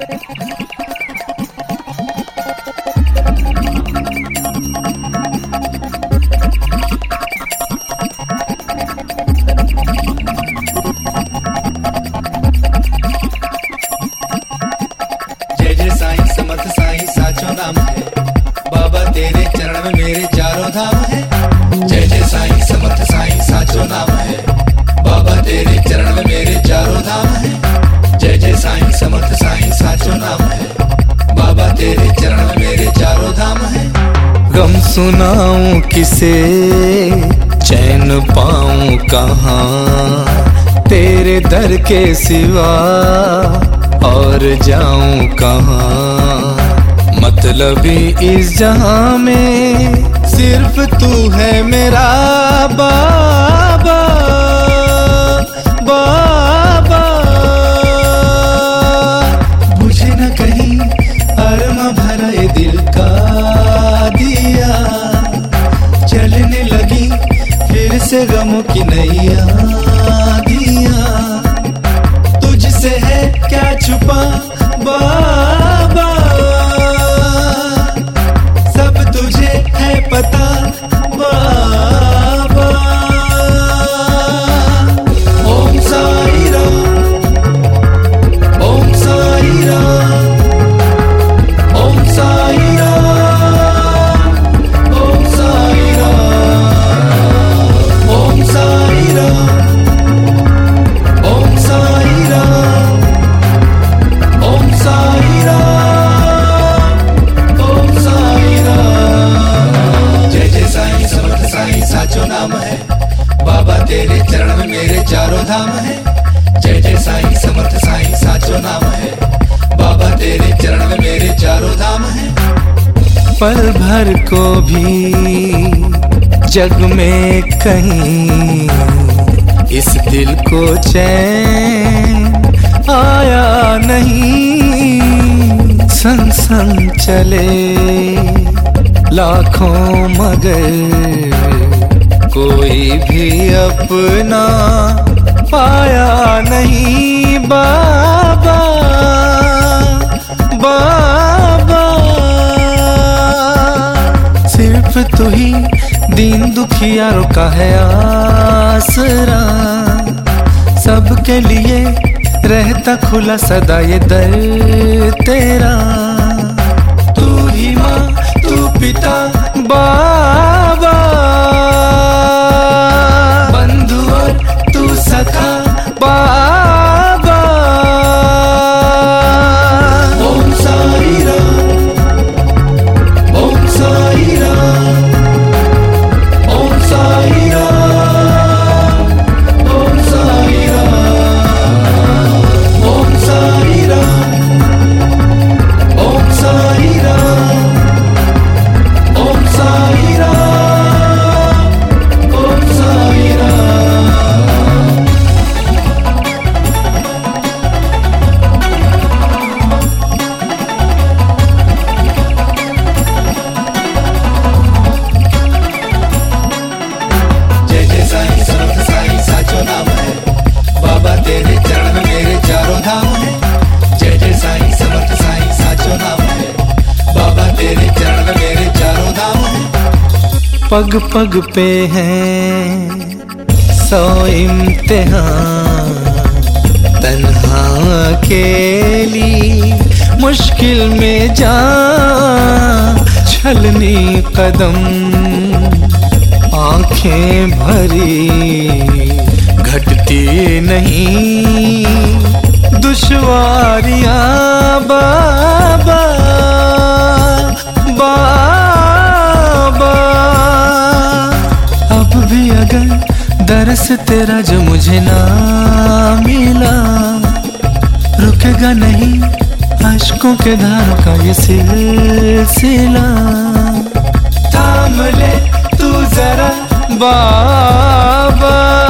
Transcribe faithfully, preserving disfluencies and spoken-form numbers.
जय जय साईं समर्थ साईं साचो नाम है, बाबा तेरे चरण में मेरे चारों धाम है। जय जय साईं समर्थ साईं साचो नाम है, बाबा तेरे चरण में मेरे चारों धाम है। जय जय साईं समर्थ साईं साचो नाम है, बाबा तेरे चरण में मेरे चारों धाम है। गम सुनाऊं किसे, चैन पाऊं कहाँ, तेरे दर के सिवा और जाऊं कहाँ। मतलबी इस जहां में सिर्फ तू है मेरा बाबा, बाबा। मुझे न कहीं अरमा भरा ये दिल का दिया, चलने लगी फिर से गमों की नैया दिया। तुझसे है क्या छुपा बाबा, सब तुझे है पता बाबा। ओम साई राम, ओम साई राम, ओम साई राम, ओम साई राम, ओम साई राम, ओम साई राम, ओम साई राम, ओम साई राम। जय जय साईं समर्थ साईं साचो नाम है, बाबा तेरे चरण में मेरे चारों धाम है। जय जय साईं समर्थ साईं साचो नाम है, बाबा तेरे चरण में मेरे चारों धाम है। पल भर को भी जग में कहीं इस दिल को चैन आया नहीं। संग संग चले लाखों मगर कोई भी अपना पाया नहीं बाबा, बाबा। सिर्फ तू ही दीन दुखियारों का है आसरा, सबके लिए रहता खुला सदा ये दर तेरा। तू ही माँ तू पिता बाबा, बंधु और तू सखा बाबा। ओम साई राम, ओम साई राम, ओम साई राम, ओम साई राम, ओम साई राम, ओम साई राम, ओम साई राम, ओम साई राम। जय जय साईं समर्थ साईं साचो नाम है, बाबा तेरे चरण में मेरे चारों धाम है। जय जय साईं समर्थ साईं साचो नाम है, बाबा तेरे चरण में मेरे चारों धाम है। पग पग पे हैं सौ इम्तिहान, तन्हा अकेली मुश्किल में जा छलनी कदम, आंखें भरी घटती नहीं दुश्वारियां बाबा, बाबा। अब भी अगर दरस तेरा जो मुझे ना मिला, रुकेगा नहीं अश्कों के धार का ये सिलसिला। थाम ले तू जरा बाबा,